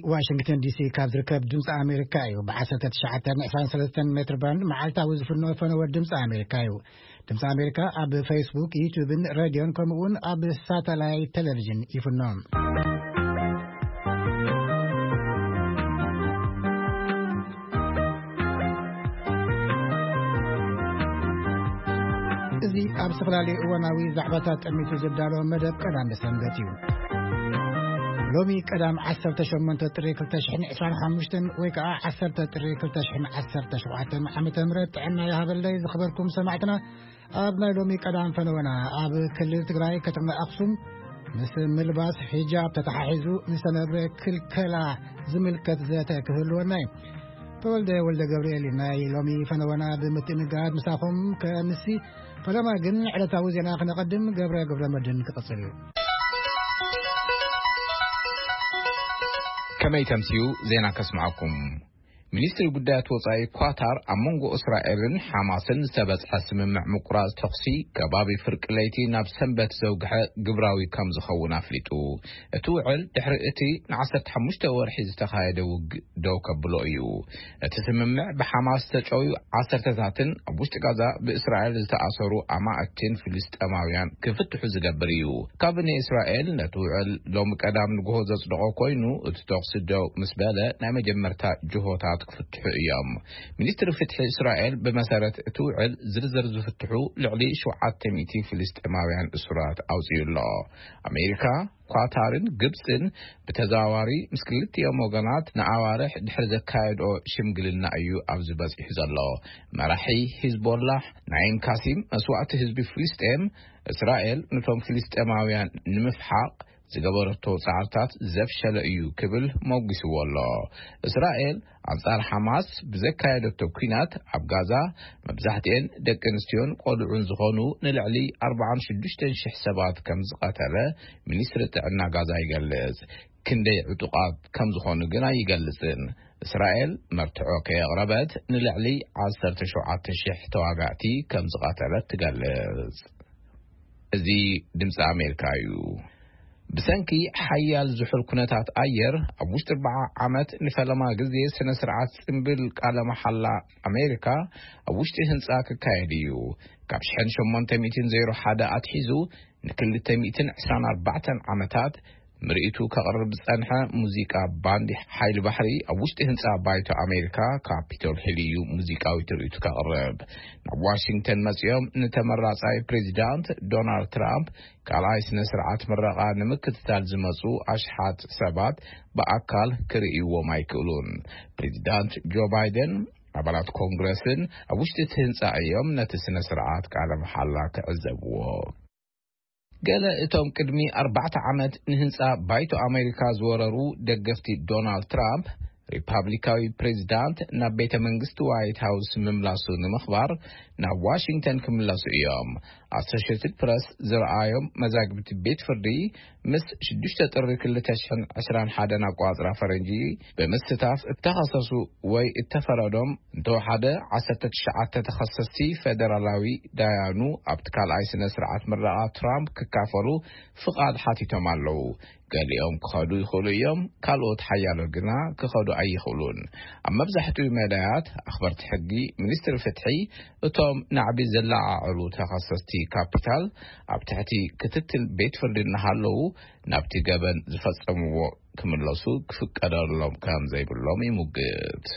واشنطن دي سي كاب ركب دمس أمريكايو بعثة تشعتن 23 متر باند معلتا وزفرنا فنور دمس أمريكايو دمس أمريكا أب فيسبوك يوتيوب راديو كمون أب ساتلايت تلفزيون يفنون زي أب سفرالي وناوي زعبتات أميتو زبدالو مدب كلام بسنبتيو لومي قدام 18 تريك تشحن 25 ويكا 10 تريك تشحن 17 عام تمرت عنا يا هذا اللي خبركم سمعتنا ابنا لومي قدام فنونا اب كل تግራይ ከተማ አክሱም ምስ ምልባስ ሒጃብ ተተሓሒዙ ንሰነብረ ክልከላ ዝምልከት ዘተ ክህልወና ተወልደ ገብርኤል ናይ ሎሚ ፈነወና ብምትንጋድ ምሳኹም ከምሲ ፈለማ ግን ዕለታዊ ዜና ክነቀድም ገብረ መድን ክቀጽል كما يتمسيو زينا كسمعكم منستر قدات وصاي كواتار أمونغو إسرائيل حماسن سبت حسم مع مقراز تقسي كبابي فرق ليتي ناب سنبت زوجها قبراوي كم زخونا فليتو توعل تحرقتي نعسد حمشت ورحيز تخايدو دو كبلويو تسممع بحماس تجوي عصر تزاتن أبوشت غازا بإسرائيل تأثروا أما أكتين فلسطينيان كفتحو زقبريو كابني إسرائيل نتوعل لو مقدام نقوه زصدقو كوينو تتوقسدو مسبالة نعم جمرتا جهوتات فتحوا ايام منستر فتح اسرائيل بمسارة توعل زرزر زفتحوا لعلي شوعات تميتي فلسطينيان اسرات اوزي الله امريكا قطرن قبسن بتزاواري مسكلت يوم وغنات نعوارح دحر زكايد او شمقلنا ايو ابز بزح الله مرحي حزب الله نعيم كاسيم مسوعة حزب فلسطين اسرائيل نتوم فلسطينيان نمفحق زغبرتو صعرتات زفشل ايو كبل موغس والله اسرائيل انصار حماس بزكايدتو كينات ابغازا مبزحتين دقنستيون قولعون زخونو نلعلي 46 شح سبات كم زقاتله منستر تعنا غازا يغلص كندي عطقات كم زخونو غنا يغلصن اسرائيل مرتعو كيغربت نلعلي 17 شح تواغاتي كم زقاتله تغلص ازي دمس امريكايو بسنكي حيال زحل كنتات اير ابوشت 4 عامات نفلما غزي سنه سرعات سمبل قال محلا امريكا ابوشت هنصا كايديو كابشحن 801 اتحيزو نكل 224 عامات مرئتو كقرب صنحه موسيقى باند حيل بحري ابوشت هنصا بايتو امريكا كابيتول هيليو موسيقاوي تريتو كقرب واشنطن مسيوم نتمرصاي بريزيدنت دونالد ترامب كالاي سنه سرعات مرقا نمكتتال زمصو اشحات سبات باكال كريو مايكلون بريزيدنت جو بايدن አባላት ኮንግረስን አውሽት ህንጻ አየም ነተስነ ስርዓት ቃለ መሐላ ተዕዘብዎ ገለ እቶም ቅድሚ 4 ዓመት ንህንጻ ባይቶ አሜሪካ ዝወረሩ ደገፍቲ ዶናልድ ትራምፕ ሪፐብሊካዊ ፕሬዝዳንት ናብ ቤተ መንግስት ዋይት ሃውስ ምምላሱ ንምኽባር ናብ ዋሽንግተን ክምላሱ እዮም አሶሺየትድ ፕሬስ ዝረአዮም መዛግብቲ ቤት ፍርዲ ምስ 6 ጥሪ 2021 አቋጽራ ፈረንጂ በመስተታፍ እተኸሰሱ ወይ እተፈረዶም እንተወሓደ 19 ተኸሰስቲ ፌደራላዊ ዳያኑ ኣብትካልኣይ ስነ ስርዓት ምርቓ ትራምፕ ክካፈሉ ፍቃድ ሓቲቶም ኣለዉ ገሊኦም ክኸዱ ይኽእሉ እዮም ካልኦት ሓያሎ ግና ክኸዱ ኣይኽእሉን ኣብ መብዛሕትኡ መዳያት ኣኽበርቲ ሕጊ ሚኒስትር ፍትሒ እቶም ናዕቢ ዘላዓዕሉ ተኸሰስቲ ካፒታል ኣብ ትሕቲ ክትትል ቤት ፍርዲ እናሃለዉ ናብቲ ገበን ዝፈጸምዎ ክምለሱ ክፍቀደሎም ከም ዘይብሎም ይሙግት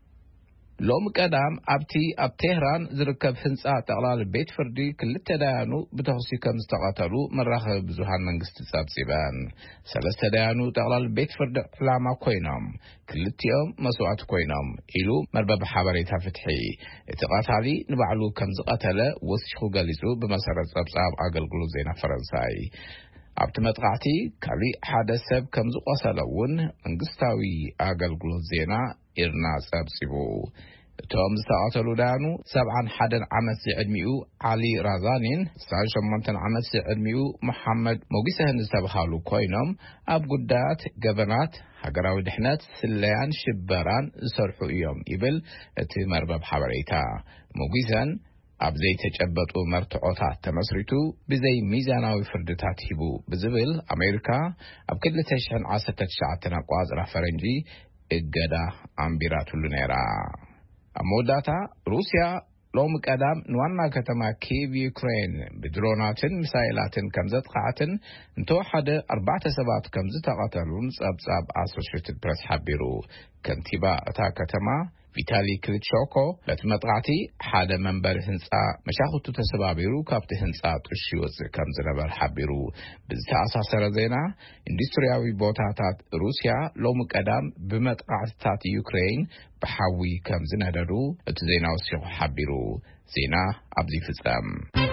ሎም ቀዳም ኣብቲ ኣብ ቴህራን ዝርከብ ህንጻ ጠቕላላ ቤት ፍርዲ ክልተ ዳያኑ ብተኸሲ ከም ዝተቐተሉ መራኸቢ ብዙሃን መንግስቲ ጸብጺበን ሰለስተ ዳያኑ ጠቕላላ ቤት ፍርዲ ዕላማ ኮይኖም ክልቲኦም መስዋዕት ኮይኖም ኢሉ መርበብ ሓበሬታ ፍትሒ እቲ ቀታሊ ንባዕሉ ከም ዝቐተለ ወሲኹ ገሊጹ ብመሰረት ጸብጻብ ኣገልግሎት ዜና ፈረንሳይ ኣብቲ መጥቃዕቲ ካሊእ ሓደ ሰብ ከም ዝቆሰለውን መንግስታዊ ኣገልግሎት ዜና ኢርና ጸብጺቡ እቶም ዝተቐተሉ ዳያኑ 71 ዓመት ዝዕድሚኡ ዓሊ ራዛኒን 98 ዓመት ዝዕድሚኡ መሐመድ ሞጊሰህን ዝተባሃሉ ኮይኖም ኣብ ጉዳያት ገበናት ሃገራዊ ድሕነት ስለያን ሽበራን ዝሰርሑ እዮም ይብል እቲ መርበብ ሓበሬታ ሞጊሰን أبزي تجبطوا مرتعوتات تمسرتو بزي ميزاناوي فردتات هبو بزبل أمريكا أبكد لتشحن 19 أقواز رفرنجي إجدا أمبيراتو لنيرا أموداتا روسيا لوم قدام نوانا كتما كيف يوكرين بدروناتن مسايلاتن كمزت قاعتن انتو حد 4 سبات كمزت قاتلون صاب أسوشيتد بريس حبيرو كنتيبا اتا كتما فيتالي كليتشوكو لتمطعتي حدا منبر هنصا مشاخوتو تسبابيرو كابت هنصا تشيوز كمزنبر حبيرو بالتاساسر زينا اندسترياوي بوتاتات روسيا لوم قدام بمطعتات يوكرين بحاوي كمزنادرو اتزينا وسيو حبيرو زينا ابزي فصام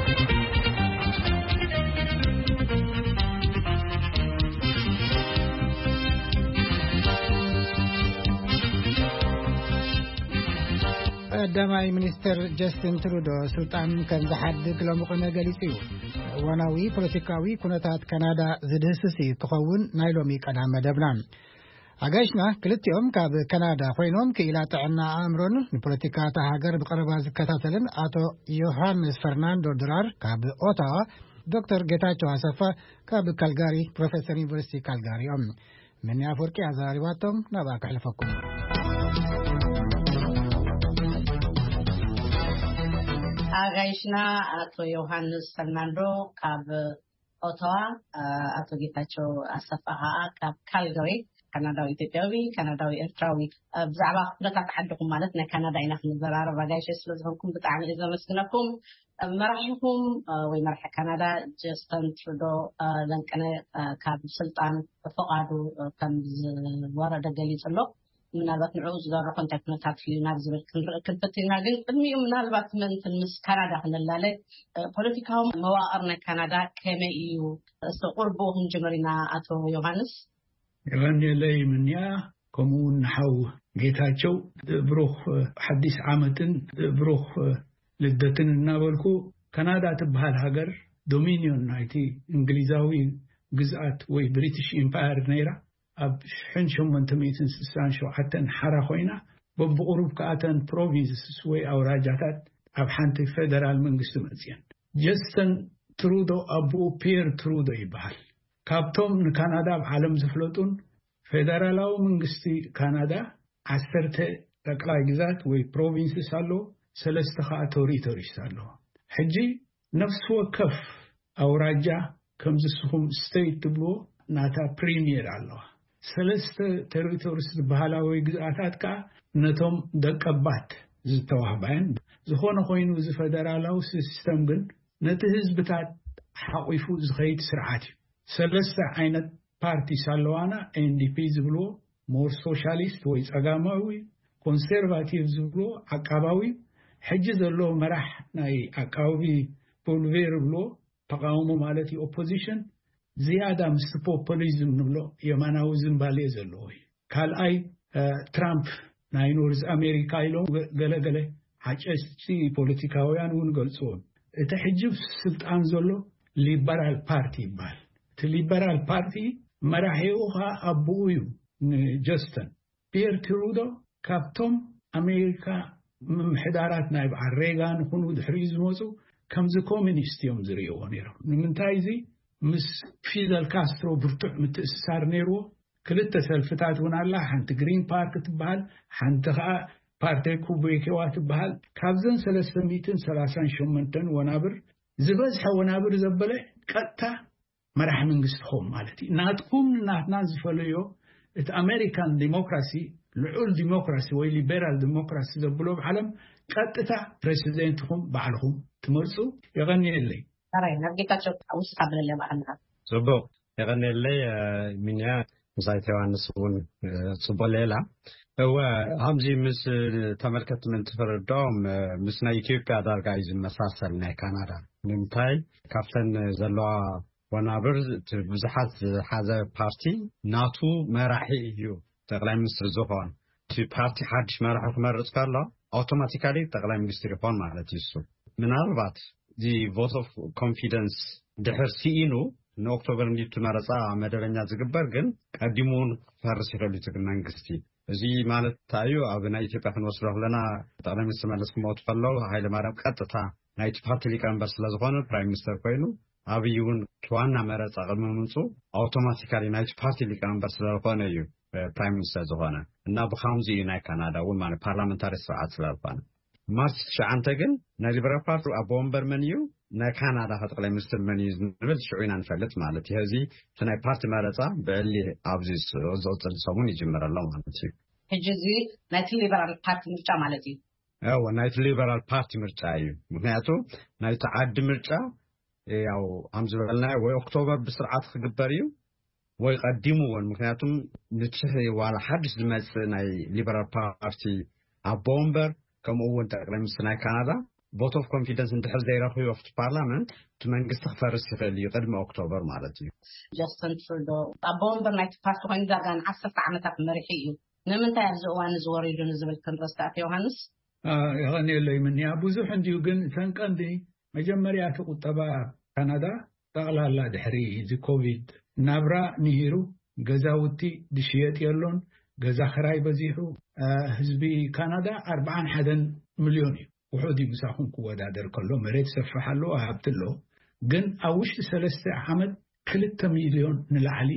قدامي ሚኒስትር ጀስቲን ትሩዶ ስልጣን ከንዘሓድግ ለምቆነ ገሊጽዩ ወናዊ ፖለቲካዊ ኩነታት ካናዳ ዝድህስሲ ክኸውን ናይ ሎሚ ቀዳም መደብና አጋሽና ክልቲኦም ካብ ካናዳ ኮይኖም ክኢላ ጥዕና አእምሮን ንፖለቲካ ሃገር ብቀረባ ዝከታተልን አቶ ዮሐንስ ፈርናንዶ ድራር ካብ ኦታዋ ዶክተር ጌታቸው አሰፋ ካብ ካልጋሪ ፕሮፌሰር ዩኒቨርሲቲ ካልጋሪኦም ምን ያፈርቂ አዛሪባቶም ናባ ከልፈኩም አጋይሽና አቶ ዮሐንስ ፈርናንዶ ካብ ኦታዋ አቶ ጌታቸው አሰፋ ካብ ካልጋሪ ካናዳዊ ኢትዮጵያዊ ካናዳዊ ኤርትራዊ ብዛዕባ ኩነታት ዓድኩም ማለት ናይ ካናዳ ኢና ክንዘራረብ አጋይሽ ስለዝኾንኩም ብጣዕሚ ዘመስግነኩም መራሕኩም ወይ መራሕ ካናዳ ጀስቲን ትሩዶ ለንቀነ ካብ ስልጣን ፈቃዱ ከም ዝወረደ ገሊጽሎ ምናልባት ንዑ ዝገርሮ ኮንታክትታት ሊናር ዝብል ክንፈትና ግን ቅድሚኡ ምናልባት መንትንስ ካናዳ ክንላለ ፖለቲካው መዋቅርና ካናዳ ከመይ እዩ እስተቁርቦ ክንጅመሪና አቶ ዮሐንስ የለይ ምንያ ከሙን ሐው ጌታቸው ብሩኽ ሐዲስ ዓመትን ብሩኽ ልደትን እናበልኩ ካናዳ ትበሃል ሀገር ዶሚኒዮን ናይቲ እንግሊዛዊ ግዛት ወይ ብሪቲሽ ኢምፓየር ነይራ ab 1867 حرا خوينا ببقروب كاتن بروفينسز وي اوراجاتات اب حنت فيدرال منغست مزيان جستن ترودو ابو بير ترودو يبال كابتوم كندا بعالم زفلطون فيدرالاو منغستي كندا 10 تقلاي ግዛት ወይ ፕሮቪንስስ አሎ ሰለስተ ቴሪቶሪስ አሎ ሕጂ ነፍስ ወከፍ አውራጃ ከምዝስኹም ስቴት ብሎ ናታ ፕሪሚየር አሎ ሰለስተ ቴሪቶሪስ ባህላዊ ግዛታት ካ ነቶም ደቀባት ዝተዋህባን ዝኾነ ኮይኑ ዝፌደራላው ሲስተም ግን ነቲ ህዝብታት ሓቂፉ ዝኸይድ ስርዓት ሰለስተ ዓይነት ፓርቲ ሳለዋና ኤንዲፒ ዝብሎ ሞር ሶሻሊስት ወይ ጸጋማዊ ኮንሰርቫቲቭ ዝብሎ አቃባዊ ሕጂ ዘሎ መራሕ ናይ አቃባዊ ፖልቬር ብሎ ተቃውሞ ማለት ኦፖዚሽን زيادة مست populism نبلو يماناو زنبالي زلوي كالأي ترامب ناينورز أمريكا يلو غلا غلا حاجة بوليتيكاويان ونقلصون تحجب سلطان زلو ليبرال بارتي بال تليبرال بارتي مراحيوها أبويو جستن بير ترودو كابتوم أمريكا محدارات نايب عريغان خنود حريز موزو كمز كومينيستيوم زريو نيرو نمنتايزي مس فيدل كاسترو برتع متأسسار نيرو كلتا سلفتات ونالا حانت جرين بارك تبهال حانت بارتي كوبيكيوات تبهال كابزن 330 شمنتن ونابر زبزح ونابر زبله قطا مرح منغستهم مالتي ناتكم ناتنا زفليو ات امريكان ديموكراسي لعول ديموكراسي وي ليبرال ديموكراسي زبلو بعالم قطتا بريزيدنتهم بعلهم تمرسو يغني لي أري نرجعك أوس قبل اللي معنا. صبوا يغني لي منيا زايتوان نسون صبوا ليلا هو همزي مس تملكت من تفردهم مسنا إثيوبيا دار جايز مسافر نا كندا نمتاي كابتن زلوا ونابرز بزحات هذا بارتي ناتو مراحيو تقلع مصر زوفان في بارتي حدش مراح مرز كلا automatically تقلع مصر يفون معلتيسو من أربعة the vote of confidence دحرسينو نوكتوبر نديت مرصا مدرنيا ዝግበር ግን ቀዲሙን ፈርስ ይፈልጥ መንግስቲ እዚ ማለት ታዩ አብና ኢትዮጵያ ፈንወስደው ለና ጠቅላይ ሚኒስትር መለስ ሞት ፈለው ኃይለ ማርያም ቀጥታ ናይት ፓርቲ ሊቀመንበር ስለዝኾነ ፕራይም ሚኒስተር ኮይኑ ኣብይውን ዋና መረፃ ቅድሚ ምምፁ ኣውቶማቲካሊ ናይት ፓርቲ ሊቀመንበር ስለዝኾነ እዩ ፕራይም ሚኒስተር ዝኾነ እና ብኸምዚ እዩ ናይ ካናዳ እውን ማለት ፓርላመንታሪ ስርዓት ስለዝኾነ ማርች 9 ግን ናይ ሊበራል ፓርቲ ኣብ ወንበር መን እዩ ናይ ካናዳ ጠቅላይ ሚኒስትር መን እዩ ዝብል ሽዑና ንፈልጥ ማለት እዩ እዚ ናይ ፓርቲ መረፃ ብዕሊ ኣብዚ ዝቕፅል ሰሙን ይጅምር ኣሎ ማለት እዩ ሕጂ ናይቲ ሊበራል ፓርቲ ምርጫ ማለት እዩ ናይቲ ሊበራል ፓርቲ ምርጫ እዩ ምክንያቱ ናይቲ ዓዲ ምርጫ ያው ኣምዝ በልናዮ ወይ ኦክቶበር ብስርዓት ክግበር እዩ ወይ ቀዲሙ እውን ምክንያቱም ንትሕ ዋላ ሓድሽ ዝመፅእ ናይ ሊበራል ፓርቲ ኣብ ወንበር ከምኡውን ጠቅላይ ሚኒስትር ናይ ካናዳ vote of confidence እንድሕር ዘይረኽቡ ኣብቲ ፓርላመንት እቲ መንግስቲ ክፈርስ ይኽእል እዩ ቅድሚ ኦክቶበር ማለት እዩ ጀስትን ትሩዶ ኣብ ወንበር ናይቲ ፓርቲ ኮይኑ ዳርጋ 10 ዓመታት መሪሒ እዩ ንምንታይ ኣብዚ እዋን ዝወሪዱ ንዝብል ክንረስታት ዮሃንስ ይኸኒየሎ ይምንያ ብዙሕ እንዲሁ ግን ተንቀንዲ መጀመርያ እቲ ቁጠባ ካናዳ ጠቕላላ ድሕሪ እዚ ኮቪድ ናብራ ንሂሩ ገዛውቲ ድሽየጥ የሎን ገዛ ክራይ በዚሑ ህዝቢ ካናዳ 41 ሚልዮን እዩ ውሑድ ምሳኹም ክወዳደር ከሎ መሬት ሰፍሓሎ ሃብትሎ ግን ኣብ ውሽጢ 3 ዓመት 2 ሚልዮን ንላዕሊ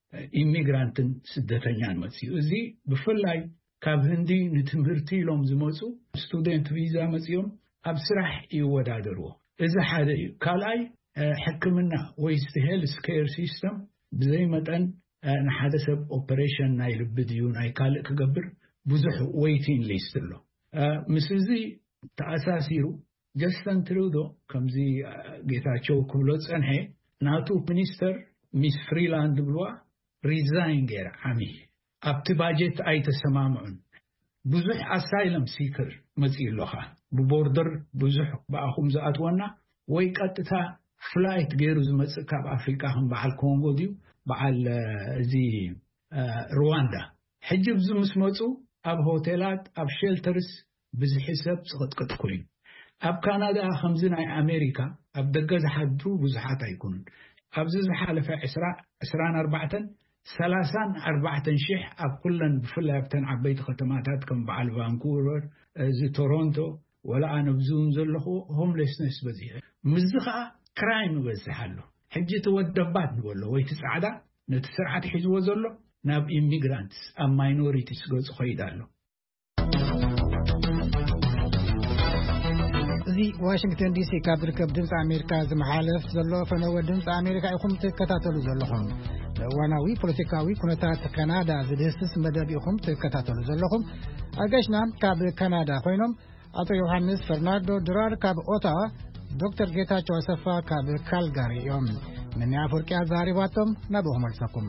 ኢሚግራንትን ስደተኛን መፅዩ እዚ ብፍላይ ካብ ህንዲ ንትምህርቲ ኢሎም ዝመፁ ስቱደንት ቪዛ መፅዮም ኣብ ስራሕ ይወዳደርዎ እዚ ሓደ እዩ ካልኣይ ሕክምና ወይ ሄልዝ ኬር ሲስተም ብዘይ መጠን ንሓደ ሰብ ኦፐሬሽን ናይ ልቢ ድዩ ናይ ካልእ ክገብር ብዙሕ ዌይቲንግ ሊስት ኣሎ ምስ እዚ ተኣሳሲሩ ጀስትን ትሩዶ ከምዚ ጌታቸው ክብሎ ፀንሐ ናቱ ሚኒስተር ሚስ ፍሪላንድ ብልዋ ሪዛይን ገይራ ዓሚ ኣብቲ ባጀት ኣይተሰማምዑን ብዙሕ ኣሳይለም ሲከር መፅኡ ኣለኻ ብቦርደር ብዙሕ ብኣኹም ዝኣትወና ወይ ቀጥታ ፍላይት ገይሩ ዝመፅእ ካብ ኣፍሪካ ከም በዓል ኮንጎ ድዩ በዓል እዚ ሩዋንዳ ሕጂ ብዚ ምስ መፁ ኣብ ሆቴላት ኣብ ሼልተርስ ብዝሕሰብ ዝቕጥቅጥ ኮይኑ ኣብ ካናዳ ከምዚ ናይ ኣሜሪካ ኣብ ደገ ዝሓድሩ ብዙሓት ኣይኩኑን ኣብዚ ዝሓለፈ 24 34,000 ኣብ ኩለን ብፍላይ ኣብተን ዓበይቲ ከተማታት ከም በዓል ቫንኩቨር እዚ ቶሮንቶ ወላ ኣነ ብዝውን ዘለኹ ሆምሌስነስ በዚሕ ምዝ ከዓ ክራይም በዝሕ ኣሎ ሕጂ ተወደባት ንበሎ ወይ ትፃዕዳ ነቲ ስርዓት ሒዝዎ ዘሎ ናብ ኢሚግራንትስ ኣብ ማይኖሪቲስ ገፁ ኸይድ ኣሎ እዚ ዋሽንግተን ዲሲ ካብ ዝርከብ ድምፂ ኣሜሪካ ዝመሓለፍ ዘሎ ፈነወ ድምፂ ኣሜሪካ ኢኹም ትከታተሉ ዘለኹም እዋናዊ ፖለቲካዊ ኩነታት ካናዳ ዝድህስስ መደብ ኢኹም ትከታተሉ ዘለኹም ኣገሽና ካብ ካናዳ ኮይኖም ኣቶ ዮሃንስ ፈርናንዶ ድራር ካብ ኦታዋ ዶክተር ጌታቸው አሰፋ ካብ ካልጋሪ እዮም ምን ያፈርቂያ ዛሬባቶም ናብሁ መልሰኩም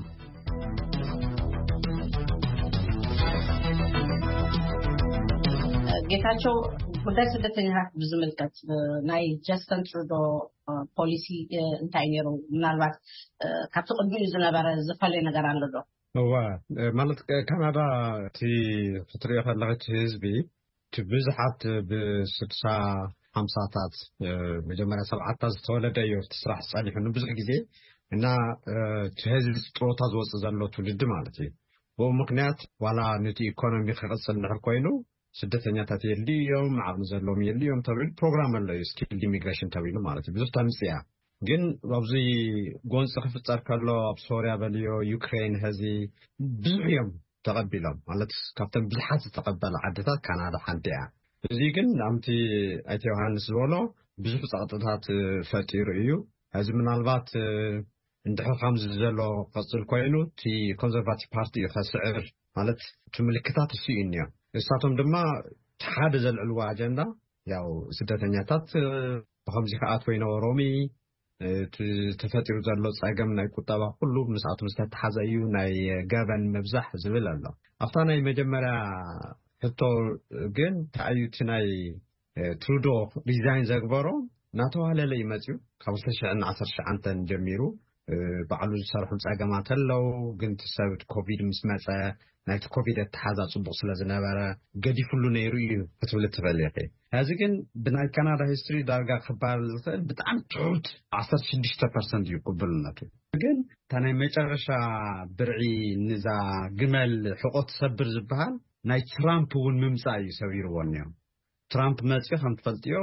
ጌታቸው ጉዳይ ስደተኛታት ብዝምልከት ናይ ጀስትን ትሩዶ ፖሊሲ እንታይ ነይሩ ምናልባት ካብቲ ቅድሚኡ ዝነበረ ዝፈለየ ነገር ኣሎ ዶ ማለት ካናዳ እቲ ክትሪኦ ከለኸት ህዝቢ ብዙሓት ብ60 50ታት መጀመርያ 7 ዝተወለደ እዩ እቲ ስራሕ ፀኒሑ ብዙሕ ግዜ እና ህዝቢ ጥሮታ ዝወፅእ ዘሎ ትውልዲ ማለት እዩ ብኡ ምክንያት ዋላ ነቲ ኢኮኖሚ ክቅፅል ንድሕር ኮይኑ ስደተኛታት የድልዮም ዓቅሚ ዘለዎም የድልዮም ተብሎ ፕሮግራም ኣሎ እዩ ስኪልድ ኢሚግሬሽን ተብሎ ማለት እዩ ብዙሕ ተምፅያ ግን ኣብዚ ጎንፂ ክፍፀር ከሎ ኣብ ሶርያ በልዮ ዩክሬን ህዚ ብዙሕ እዮም ተቐቢሎም ማለት ካብተን ብዙሓት ዝተቐበለ ዓድታት ካናዳ ሓንቲ እያ እዚ ግን ኣምቲ ኣይተ ዮሃንስ ዝበሎ ብዙሕ ፀቕጥታት ፈጢሩ እዩ እዚ ምናልባት እንድሕር ከምዚ ዘሎ ቅፅል ኮይኑ እቲ ኮንዘርቫቲቭ ፓርቲ እዩ ከስዕር ማለት እቲ ምልክታት እሱ እዩ እኒኦ እሳቶም ድማ ሓደ ዘልዕልዎ ኣጀንዳ ያው ስደተኛታት ብከምዚ ከኣትዎ ይነበሮም ተፈጢሩ ዘሎ ፀገም ናይ ቁጠባ ኩሉ ምስኣቶም ዝተተሓዘ እዩ ናይ ገበን ምብዛሕ ዝብል ኣሎ ኣብታ ናይ መጀመርያ ሕቶ ግን ተኣዩቲ ናይ ትሩዶ ዲዛይን ዘግበሮ ናተዋህለለ ይመፅዩ ካብ 2019 ጀሚሩ ባዕሉ ዝሰርሑ ፀገማት ኣለው ግን ትሰብ ኮቪድ ምስ መፀ ናይቲ ኮቪድ እተሓዛ ፅቡቅ ስለ ዝነበረ ገዲፍሉ ነይሩ እዩ ክትብል ትኽእል ኢኺ ሕዚ ግን ብናይ ካናዳ ሂስትሪ ዳርጋ ክባል ዝኽእል ብጣዕሚ ትሑት 16% እዩ ቅቡልነቱ ግን እታ ናይ መጨረሻ ብርዒ ንዛ ግመል ሕቆት ሰብር ዝበሃል ናይ ትራምፕ እውን ምምፃእ እዩ ሰቢርዎ እኒኦም ትራምፕ መጽዮ ከም ትፈልጥዮ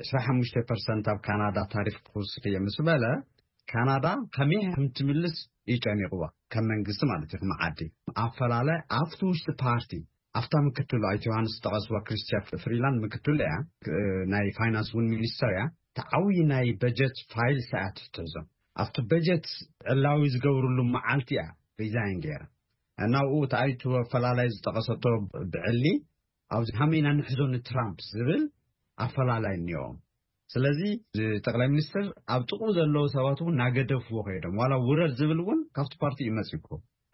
25% ኣብ ካናዳ ታሪፍ ክውስድ የምስበለ ካናዳ ከመይ ከምትምልስ ይጨኒቅዋ ከም መንግስቲ ማለት እዩ ማዓዲ ኣፈላለ ኣብቲ ውሽጢ ፓርቲ after ምክትሉ ኣይቲ ዮሐንስ ተቀስዋ ክርስቲያን ፍሪላንድ ምክትሉ ያ ናይ ፋይናንስ ሚኒስተር ያ ተዓዊ ናይ በጀት ፋይል ሰዓት ተዞ after በጀት ዕላዊ ዝገብሩሉ መዓልቲ ያ ሪዛይን ገይራ እናው ታይቱ ፈላላይ ዝተቀሰቶ ብዕሊ ኣብዚ ሃሚና ንሕዞን ትራምፕ ዝብል ኣፈላላይ ኒዮ ስለዚ ጠቅላይ ሚኒስትር ኣብ ጥቁ ዘሎ ሰባቱ ናገደፍዎ ኸይዶም ዋላ ውረድ ዝብልውን ካብቲ ፓርቲ ይመጽኩ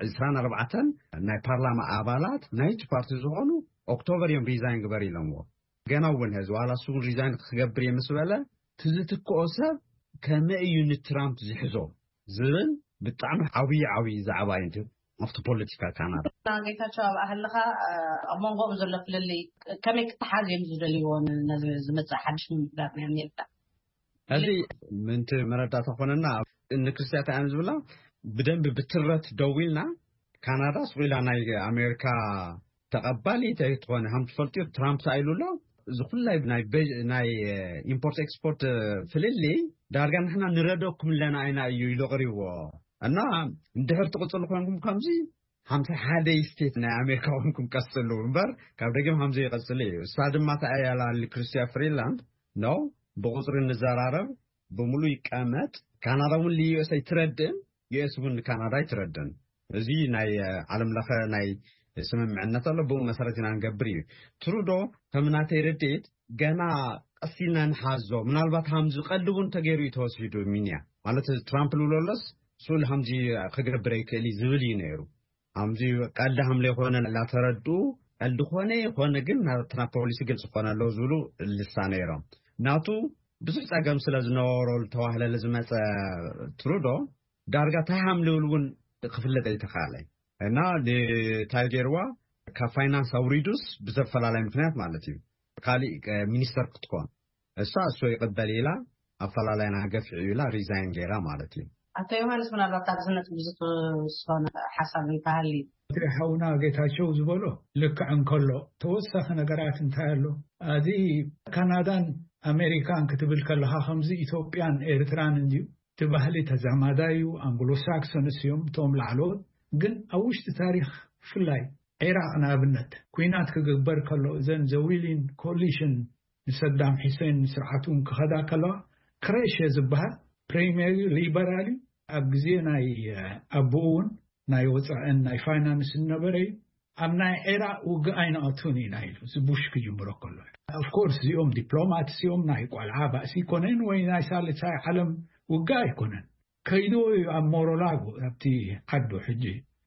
24 ናይ ፓርላማ ኣባላት ናይቲ ፓርቲ ዝኾኑ ኦክቶበር ዮም ሪዛይን ግበር ኢሎምዎ ገናውን ህዝብ ዋላ ሱ ሪዛይን ክገብር የምስበለ ትዝትክኦ ሰብ ከመይ እዩ ንትራምፕ ዝሕዞ ዝብል ብጣዕሚ ዓብይ ዛዕባ እንት after political ካናዳ ናጌታቸው አህልኻ አሞንጎም ዘሎ ፍልሊ ከመይ ክትሓዝም ዝደልይዎን ነዚ ዝመጽእ ሓድሽ ምብዳር ነው የሚልታ እዚ ምንት መረዳታ ኾነና ንክርስቲያታ ያን ዝብላ ብደንብ ብትረት ደውልና ካናዳ ስዊላ ናይ አሜሪካ ተቀባሊ ተይትኾነ ሃም ትፈልጥዮ ትራምፕ ሳይሉሎ ዝኹላይ ናይ ኢምፖርት ኤክስፖርት ፍልሊ ዳርጋ ንሕና ንረዶኩም ለና አይና እዩ ይልቕሪዎ እና እንድሕር ትቅጽሉ ኮይንኩም ከምዚ 51 ስቴት ናይ አሜሪካ ወንኩም ቀስሉ እንበር ካብ ደገም 50 ይቀጽል እዩ ሳድማ ታያላ ክርስቲያን ፍሪላንድ ነው በቁጥር እንዘራረብ በሙሉ ይቀመጥ ካናዳውን ሊዩኤስኤ ትረድን ዩኤስውን ካናዳ ይትረድን እዚ ናይ ዓለም ለኸ ናይ ስምምዕነት አለ በመሰረትና እንገብር እዩ ትሩዶ ከምናተ ይረድት ገና ቀሲና ንሓዞ ምናልባት ሃምዝ ቀልቡን ተገይሩ ይተወስዱ ሚንያ ማለት ትራምፕ ሉሎለስ ሱል ሃምዚ ከገብረይ ከሊ ዝብል ይነሩ ሃምዚ ቀልዳ ሃምለ ሆነ ላ ተረዱ ቀልድ ሆነ ግን ናትና ፖሊሲ ግልጽ ሆነሎ ዝብሉ ልሳነይሮም ናቱ ብዙሕ ጻገም ስለዝነበረው ተዋህለ ለዝመጸ ትሩዶ ዳርጋ ታሃምለውን ክፍለጠ ይተኻለይ እና ታይገርዋ ከፋይናንስ አውሪዱስ በዘፈላላይ ምክንያት ማለት እዩ ካሊ ሚኒስተር ክትኮን እሷ ይቀበል ኢላ አፈላላይና ገፍዕ ኢላ ሪዛይን ገይራ ማለት እዩ አቶ ዮሐንስ ምናልባት አዝነት ብዙት ሶና ሐሳብ ይታሊ ትሪሐውና ጌታቸው ዝብሎ ልክዕን ከሎ ተወሳኺ ነገራት እንታያሎ አዚ ካናዳን አሜሪካን ክትብል ከለኻ ከምዚ ኢትዮጵያን ኤርትራን እንጂ ተባህሊ ተዛማዳዩ አንግሎ ሳክሰን ሲዮም ቶም ላዕሎት ግን አውሽት ታሪክ ፍላይ ኢራቅ ናብነት ኩናት ክግበር ከሎ ዘን ዘዊሊን ኮሊሽን ሰዳም ሁሴን ስርዓቱን ከኸዳ ከሎ ክሬሽ ዝባሃል ፕሪሚየር ሊበራሊ አግዜ ናይ አቡውን ናይ ወፃእን ናይ ፋይናንስ ነበረይ አምናይ ኢራቅ ውግአይና አቱኒ ናይሉ ዝቡሽ ክጅምሮ ከሎ ኦፍ ኮርስ ዚኦም ዲፕሎማት ሲኦም ናይ ቋልዓ ባእሲ ኮነን ወይ ናይ ሳልሳይ ዓለም ውጋይ ኮነን ከይዶ አሞሮላጎ ኣብቲ ዓዶ ሕጂ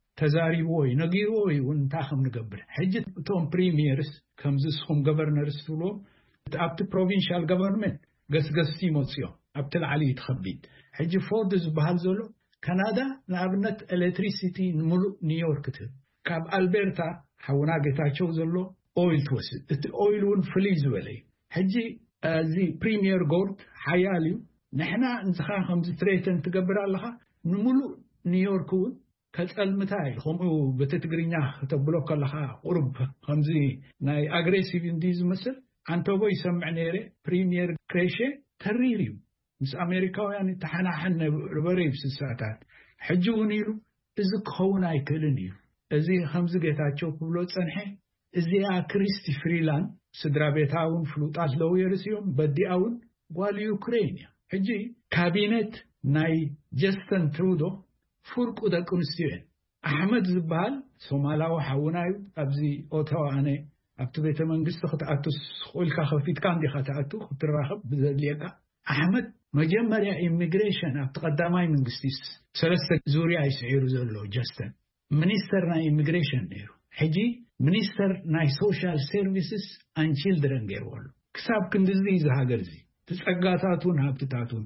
ተዛሪቦይ ነጊሮይ ወንታኸም ንገብር ሕጂ ቶም ፕሪሚየርስ ከምዝስኹም ገቨርነርስ ትብሎ ኣብቲ ፕሮቪንሻል ገቨርንመንት ገስገስቲ ሞፅዮ ኣብቲ ላዕሊ ይትኸቢድ ሕጂ ፎርድ ዝበሃል ዘሎ ካናዳ ንኣብነት ኤሌክትሪሲቲ ንሙሉእ ኒውዮርክ ትህብ ካብ አልቤርታ ሓውና ጌታቸው ዘሎ ኦይል ትወስድ እቲ ኦይል ውን ፍልይ ዝበለ እዩ ሕጂ እዚ ፕሪሚየር ጎርድ ሓያል እዩ ንሕና እንስኻ ከምዚ ትሬተን ትገብር ኣለኻ ንሙሉእ ኒውዮርክ ውን ከጸልምታ እዩ ከምኡ በትግርኛ ተብሎ ከለኻ ቁርብ ከምዚ ናይ አግሬሲቭ እንዲ ዝመስል አንተቦ ይሰምዕ ነይረ ፕሪሚየር ክሬሼ ተሪር እዩ ምስ አሜሪካውያን ተሓናሐን ነበረ ይብስሳታት ሕጂ ውን ኢሉ እዚ ክኸውን ኣይክእልን እዩ እዚ ከምዚ ጌታቸው ክብሎ ጸንሐ እዚኣ ክሪስቲ ፍሪላንድ ስድራ ቤታውን ፍሉጣት ለውየርስ እዮም በዲኣውን ጓል ዩክሬን እያ ሕጂ ካቢኔት ናይ ጀስተን ትሩዶ ፍርቁ ደቂ ኣንስትዮ ኣሕመድ ዝበሃል ሶማላዊ ሓውናዩ ኣብዚ ኦታዋ ኣነ ኣብቲ ቤተ መንግስቲ ክትኣቱስ ኽእልካ ከፊትካ እንዲኻ ተኣቱ ክትራኸብ ብዘድልየካ ኣሕመድ መጀመርያ ኢሚግሬሽን ኣብቲ ቀዳማይ መንግስቲስ ሰለስተ ዙርያ ይስዒሩ ዘሎ ጀስተን ሚኒስተር ናይ ኢሚግሬሽን ነይሩ ሕጂ ሚኒስተር ናይ ሶሻል ሰርቪስስ ኣን ቺልድረን ገይርዎሉ ክሳብ ክንድዚ ዝሃገር እዚ ትጸጋታቱን ሃብትታቱን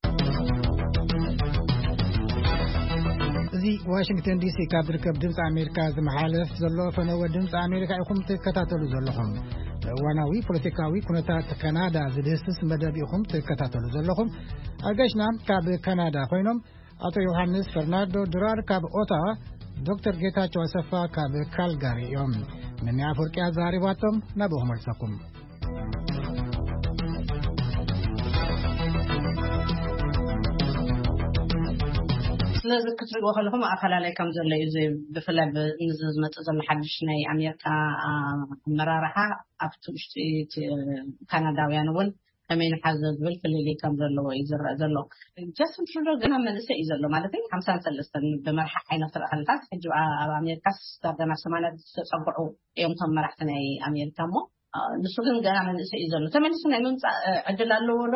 እዚ ዋሽንግተን ዲሲ ካብ ዝርከብ ድምፂ ኣሜሪካ ዝመሓለፍ ዘሎ ፈነወ ድምፂ ኣሜሪካ ኢኹም ትከታተሉ ዘለኹም እዋናዊ ፖለቲካዊ ኩነታት ካናዳ ዝድህስስ መደብ ኢኹም ትከታተሉ ዘለኹም ኣገሽና ካብ ካናዳ ኮይኖም አቶ ዮሐንስ ፈርናንዶ ድራር ካብ ኦታዋ ዶክተር ጌታቸው አሰፋ ካብ ካልጋሪ እዮም። ምን ያፈርቂያ ዛሬ ባቶም ናበው መልሰኩም ስለዚህ ክትሪጎ ከለኹም ኣኸላለይ ከም ዘሎ እዩ ብፍላይ ንዝመጽ ዘሎ ሓድሽ ናይ ኣሜሪካ ኣመራርሓ ኣብቲ ውሽጢ ካናዳውያን እውን ከመይ ንሓዘ ዝብል ፍልልይ ከም ዘለዎ እዩ ዝረአ ዘሎ ጀስትን ትሩዶ ገና መንእሰይ እዩ ዘሎ ማለት እዩ 53 ብመርሓ ዓይነት ረኣልታት ሕጂ ኣብ ኣሜሪካ ገና 80 ዝተጸጉዑ እዮም ቶም መራሕቲ ናይ ኣሜሪካ እሞ ንሱ ግን ገና መንእሰይ እዩ ዘሎ ተመሊሱ ናይ ምምጻእ ዕድል ኣለዎ ዶ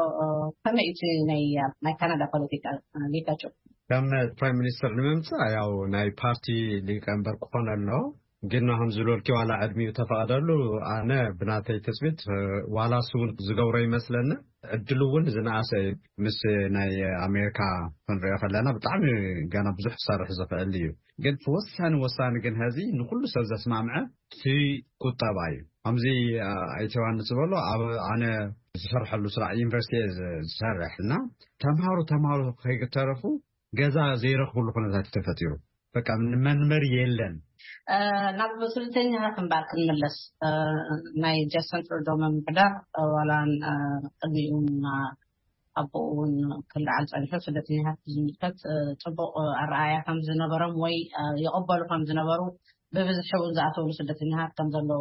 ከመይ እቲ ናይ ካናዳ ፖለቲካ ጌታቸው ከም ፕራይም ሚኒስተር ንምምጻእ ያው ናይ ፓርቲ ሊቀመንበር ክኾን ኣሎ ግን هم ዝለልኪ ዋላ ዕድሚኡ ተፈቀደሉ ኣነ ብናተይ ተስቢት ዋላ ሱን ዝገብሮ ይመስለና ዕድል እውን ዝናኣሰ ምስ ናይ ኣሜሪካ ክንሪኦ ከለና ብጣዕሚ ገና ብዙሕ ሰርሕ ዝኽእል እዩ ግን ወሳኒ ግን ህዚ ንኩሉ ሰብ ዘስማምዐ እቲ ቁጠባ እዩ ከምዚ ኣይተዋን ዝበሎ ኣነ ዝሰርሐሉ ስራሕ ዩኒቨርሲቲ ዝሰርሕና ተምሃሮ ከይተረፉ ገዛ ዘይረኽብሉ ኩነታት ተፈጢሩ በቃ መንመር የለን ናብ ስልተኛታት እምበር ክንመለስ ናይ ጀሰን ትሩዶ ምምሕዳር ዋላን ቅድሚኡን ኣቦኡን ክልዓል ፀኒሑ ስደተኛታት ዝምልከት ፅቡቅ ኣረኣያ ከም ዝነበሮም ወይ ይቕበሉ ከም ዝነበሩ ብብዝሒ እውን ዝኣተውሉ ስደተኛታት ከም ዘለዉ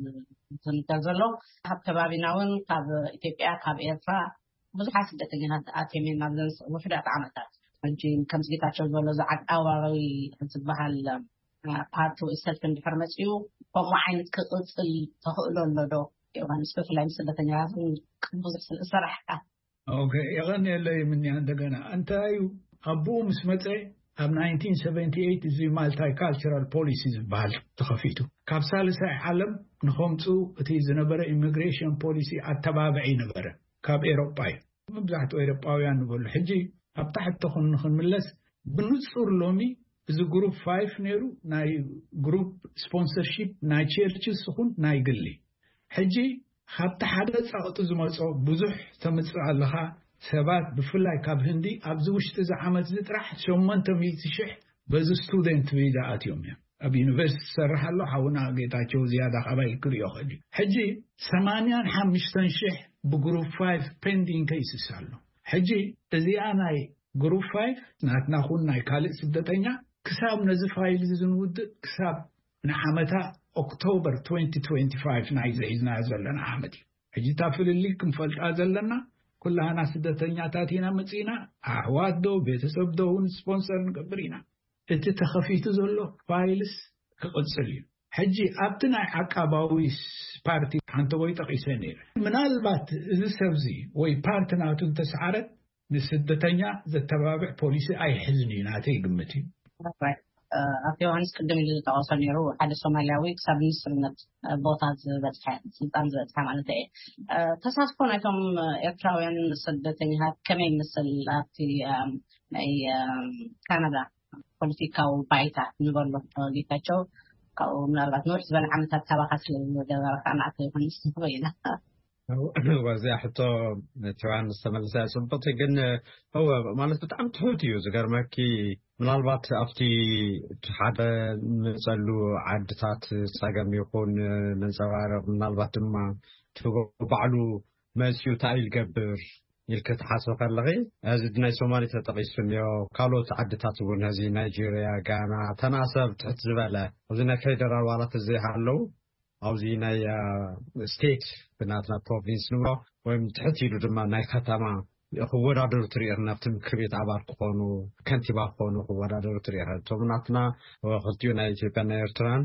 ዝንገር ዘሎ ኣብ ከባቢና እውን ካብ ኢትዮጵያ ካብ ኤርትራ ብዙሓት ስደተኛታት ኣትዮም ናብ ውሕዳት ዓመታት እንጂ ከም ጌታቸው ዝበሎ ዝዓቃባዊ ዝበሃል ፓርቲ ሰልፍ እንድሕር መፅኡ ከምኡ ዓይነት ክቅፅል ተኽእሎ ኣሎ ዶ ዮሃንስ ብፍላይ ስደተኛታት ብዙሕ ስራሕካ ኦኬ የغنيለይ ምን እንደገና አንታዩ ኣቦኡ ምስ መፀ ኣብ 1978 እዚ ማልታይ ካልቸራል ፖሊሲ ዝበሃል ተኸፊቱ ካብ ሳልሳይ ዓለም ንኸምፁ እቲ ዝነበረ ኢሚግሬሽን ፖሊሲ ኣተባብዒ ነበረ ካብ ኤውሮጳ መብዛሕትኡ ኤውሮጳውያን ንበሉ ሕጂ ኣብ ታሕቲ ክንምለስ ብንጹር ሎሚ እዚ ግሩፕ 5 ነይሩ ናይ ግሩፕ ስፖንሰርሺፕ ናይ ቸርችስ ይኹን ናይ ግሊ ሕጂ ካብቲ ሓደ ጻቕጡ ዝመጾ ብዙሕ ተምጽእ ኣለኻ ሰባት ብፍላይ ካብ ህንዲ ኣብ ዝውሽጢ ዝዓመት ዝጥራሕ 800,000 በዚ ስቱደንት ቪዛ ኣትዮም እዮም ኣብ ዩኒቨርሲቲ ዝሰርሕ ኣሎ ሓውና ጌታቸው ዝያዳ ኻባይ ክሪኦ ኸጂ ሕጂ 85,000 ብግሩፕ 5 ፔንዲንግ ኬይስስ ኣሎ ሕጂ እዚኣ ናይ ግሩፕ 5 ናትናኹን ናይ ካልእ ስደተኛ ክሳብ ነዚ ፋይል ዝንውድእ ክሳብ ንዓመታ ኦክቶበር 2025 ናይ ዝሒዝና ዘለና ዓመት እዩ ሕጂ ታፍልሊ ክንፈልጣ ዘለና ኩላና ስደተኛታት ኢና መፂና ኣሕዋት ዶ ቤተሰብ ዶ እውን ስፖንሰር ንገብር ኢና እቲ ተኸፊቱ ዘሎ ፋይልስ ክቕፅል እዩ ሕጂ ኣብቲ ናይ ዓቃባዊ ፓርቲ ሓንተ ወይ ጠቂሰ ነይረ ምናልባት እዚ ሰብዚ ወይ ፓርቲ ናቱ እንተሰዓረት ንስደተኛ ዘተባብዕ ፖሊሲ ኣይሕዝን እዩ ናተይ ግምት እዩ ኣብ ዮሃንስ ቅድም ኢሉ ዝጠቐሶ ነይሩ ሓደ ሶማልያዊ ክሳብ ሚኒስትርነት ቦታ ዝበፅሐ ስልጣን ዝበፅሐ ማለት እዩ ተሳትፎ ናይቶም ኤርትራውያን ስደተኛታት ከመይ ይመስል ኣብቲ ናይ ካናዳ ፖለቲካዊ ባይታ ንበሎ ጌታቸው ካብኡ ምናልባት ንውሕ ዝበለ ዓመታት ካባኻ ስለዝገበረካ ንኣቶ ዮሃንስ ንበይና وزي حتى توان استملس صبت ግን هو ማለት በጣም ትሁት እዩ ዝገርመኪ ምናልባት ኣብቲ ሓደ መጸሉ ዓድታት ጸገም ይኹን መንጸባረቕ ምናልባት ድማ ተባዕሉ መስዩ ታይል ገብር ይልከት ሓሰብ ከለኺ እዚ ናይ ሶማሊ ተጠቂስንዮ ካልኦት ዓድታት እውን እዚ ናይጄሪያ ጋና ተናሰብ ትሕት ዝበለ እዚ ናይ ፌደራል ዋላት እዚ ሃለው ኣብዚ ናይ ስቴት ብናትና ፕሮቪንስ ንብሎ ወይም ትሕት ኢሉ ድማ ናይ ከተማ ክወዳደሩ ትሪኢር ናብቲ ምክር ቤት ኣባል ክኾኑ ከንቲባ ክኾኑ ክወዳደሩ ትሪኢር እቶም ናትና ክልቲኡ ናይ ኢትዮጵያ ናይ ኤርትራን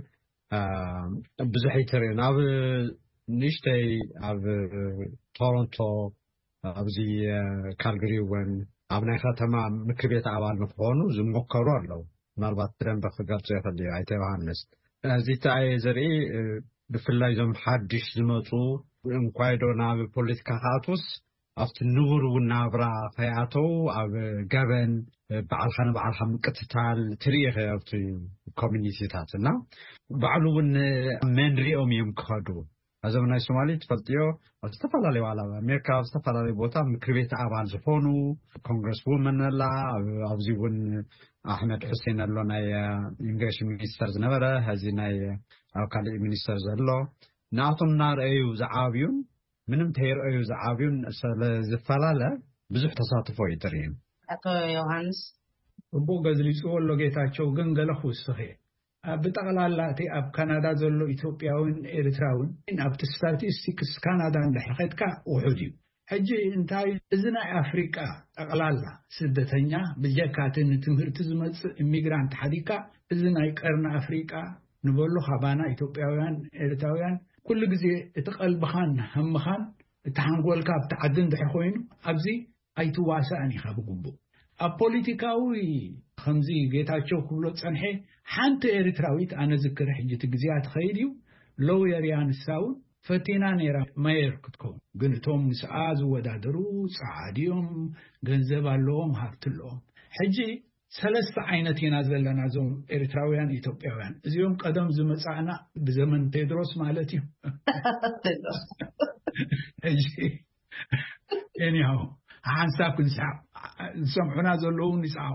ብዙሕ ይትሪኢን ኣብ ንእሽተይ ኣብ ቶሮንቶ ኣብዚ ካልግሪ እውን ኣብ ናይ ከተማ ምክር ቤት ኣባል ንክኾኑ ዝሞከሩ ኣለው ምናልባት ብደንብ ክገልጹ ይኽእል እዩ ኣይተ ዮሃንስ እዚ እንታይ ዘርኢ ብፍላይ ዞም ሓድሽ ዝመፁ እንኳይዶ ናብ ፖለቲካ ካቱስ ኣብቲ ንቡር ናብራ ከይኣተው ኣብ ገበን በዓልኻ ንበዓልኻ ምቅትታል ትሪኢኸ ኣብቲ ኮሚኒቲታት እና በዓሉ እውን መን ሪኦም እዮም ክኸዱ እዞም ናይ ሶማሊ ትፈልጥዮ ኣብ ዝተፈላለዩ ዋላ ኣሜሪካ ኣብ ዝተፈላለዩ ቦታ ምክር ቤት ኣባል ዝኾኑ ኮንግረስ ውመን ኣላ ኣብዚ እውን ኣሕመድ ሑሴን ኣሎ ናይ ኢሚግሬሽን ሚኒስተር ዝነበረ ሕዚ ናይ ኣብ ካልእ ሚኒስተር ዘሎ ናቶም ናርአዩ ዝዓብዩን ምንም ተይርአዩ ዝዓብዩን ስለዝፈላለ ብዙሕ ተሳትፎ ይትርኢን ኣቶ ዮሃንስ እቦ ገዝሊጽዎ ሎጌታቸው ግን ገለኹ ስኸ ብጠቕላላቲ ኣብ ካናዳ ዘሎ ኢትዮጵያውን ኤርትራውን ኣብ ስታቲስቲክስ ካናዳ እንደሕኸትካ ውሑድ እዩ ሕጂ እንታይ እዚ ናይ ኣፍሪቃ ጠቕላላ ስደተኛ ብጀካትን ትምህርቲ ዝመጽእ ኢሚግራንት ሓዲካ እዚ ናይ ቀርኒ ኣፍሪቃ ንበሉ ኻባና ኢትዮጵያውያን ኤርትራውያን ኩሉ ግዜ እቲ ቀልብኻን ህምኻን እቲ ሓንጎልካ ብተዓድን ድሕ ኮይኑ ኣብዚ ኣይትዋሳእን ኢኻ ብግቡእ ኣብ ፖለቲካዊ ከምዚ ጌታቸው ክብሎ ጸንሐ ሓንቲ ኤርትራዊት ኣነ ዝክረ ሕጂ ትግዚያት ኸይድ እዩ ሎየር ያንሳውን ፈቲና ነራ ማየር ክትከውን ግን እቶም ምስኣ ዝወዳደሩ ጻዓዲዮም ገንዘብ ኣለዎም ሃብቲ ኣለዎም ሕጂ ሰለስተ ዓይነት ኢና ዘለና ዞም ኤርትራውያን ኢትዮጵያውያን እዚኦም ቀደም ዝመጻእና ብዘመን ቴድሮስ ማለት እዩ ሕጂ anyhow ሓንሳብ ክንሳብ ዝሰምዑና ዘለውን ይጻቑ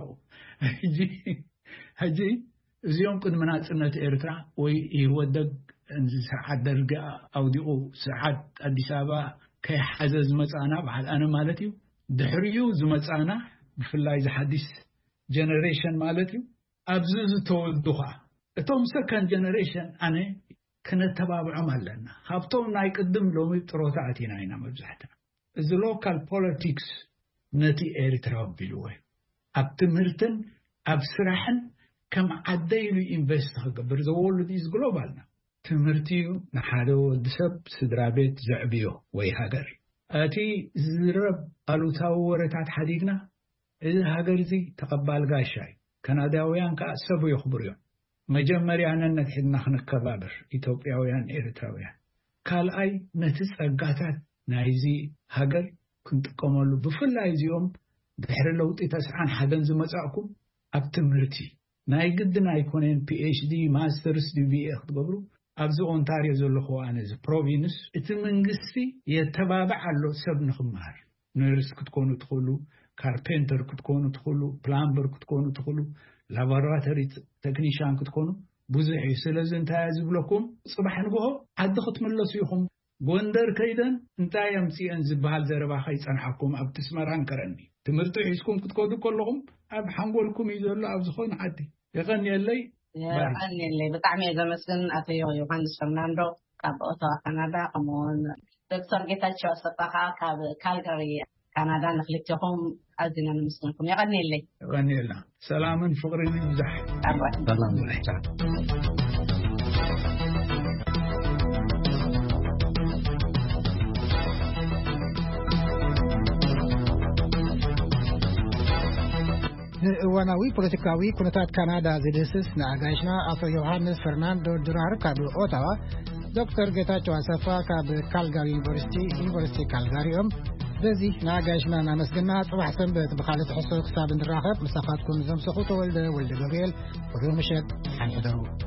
ሕጂ እዚኦም ቅድሚ ናጽነት ኤርትራ ወይ ይወደግ እንስዓት ደርጋ ኣውዲቑ ስዓት ኣዲስ አበባ ከይሓዘ ዝመጻእና በዓል ኣነ ማለት እዩ ድሕሪኡ ዝመጻእና ብፍላይ ዝሓዲስ ጀነሬሽን ማለት እዩ ኣብዚ ዝተወልዱኻ እቶም ሰከንድ ጀነሬሽን ኣነ ክነተባብዖም ኣለና ካብቶም ናይ ቅድም ሎሚ ጥሮታ ኣቲና ኢና መብዛሕትና እዚ ሎካል ፖለቲክስ ነቲ ኤርትራ ኣቢልዎ ኣብ ትምህርትን ኣብ ስራሕን ከም ዓደይሉ ኢንቨስት ክገብር ዘወልድ ኢዝ ግሎባልና ትምህርቲ ንሓደ ወዲ ሰብ ስድራ ቤት ዘዕብዮ ወይ ሃገር እቲ ዝረብ ኣሉታዊ ወረታት ሓዲግና እዚ ሃገር እዚ ተቐባል ጋሻይ ካናዳውያን ከዓ ሰብ ይኽብሩ እዮም መጀመርያ ነነት ሒድና ክንከባበር ኢትዮጵያውያን ኤርትራውያን ካልኣይ ነቲ ጸጋታት ናይዚ ሃገር ክንጥቀመሉ ብፍላይ እዚኦም ድሕሪ ለውጢ 91 ዝመጻእኩም ኣብ ትምህርቲ ናይ ግድን ኣይኮነን PhD ማስተርስ DBA ክትገብሩ ኣብዚ ኦንታሪዮ ዘለኹ ኣነ እዚ ፕሮቪንስ እቲ መንግስቲ የተባብዕ ኣሎ ሰብ ንኽመሃር ነርስ ክትኮኑ ትኽእሉ ካርፔንተር ክትኮኑ ትኽእሉ ፕላምበር ክትኮኑ ትኽእሉ ላቦራቶሪ ቴክኒሽያን ክትኮኑ ብዙሕ እዩ ስለዚ እንታይ ዝብለኩም ጽባሕ ንግሆ ዓዲ ክትመለሱ ኢኹም ጎንደር ከይደን እንታይ ኣምፂአን ዝበሃል ዘረባ ኸይጸንሐኩም ኣብ ትስመራን ቀረኒ ትምህርቲ ሒዝኩም ክትከዱ ከለኹም ኣብ ሓንጎልኩም እዩ ዘሎ ኣብ ዝኾነ ዓዲ ይቐኒየለይ يقني بتعمي إذا مثلا أتيو يوهانس فرناندو كاب أوتوا كندا كمون دكتور جيتاتشو أصدقها كاب كالغاري كندا نخليتهم أزينا المسلمكم يقني لي سلاما فقرين مزح ዋናዊ ፖለቲካዊ ኩነታት ካናዳ ዝድስስ ንኣጋይሽና ኣቶ ዮሃንስ ፈርናንዶ ድራር ካብ ኦታዋ ዶክተር ጌታቸው ኣሰፋ ካብ ካልጋሪ ዩኒቨርሲቲ ካልጋሪኦም በዚ ንኣጋይሽና ናመስግና ጽባሕ ሰንበት ብኻልእ ሕሶ ክሳብ እንራኸብ መሳኻትኩም ዘምሰኹ ተወልደ ገብርኤል ወደ ምሸት ሓንሕደሩ